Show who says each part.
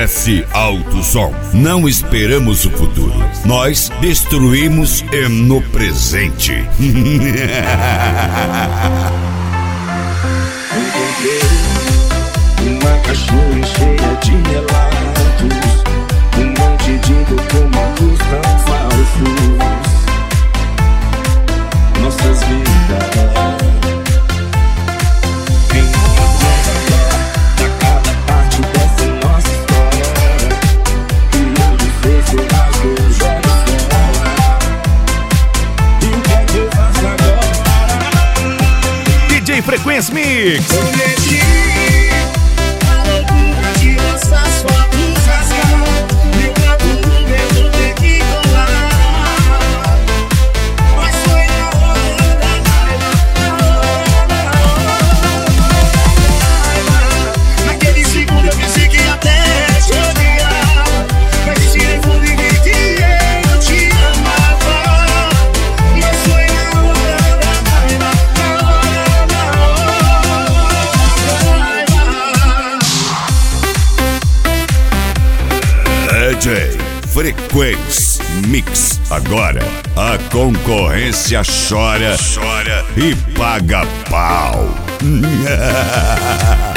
Speaker 1: RS Alto Som. Não esperamos o futuro. Nós destruímos no presente.
Speaker 2: Uma cachoeira cheia de relatos, um monte de documentos tão falsos. Nossas vidas em da cada parte dessa nossa história. E hoje fecho as meus olhos fora. E o que é que eu faço agora?
Speaker 3: DJ Frequência Mix.
Speaker 1: DJ Frequência Mix. Agora a concorrência chora e paga pau.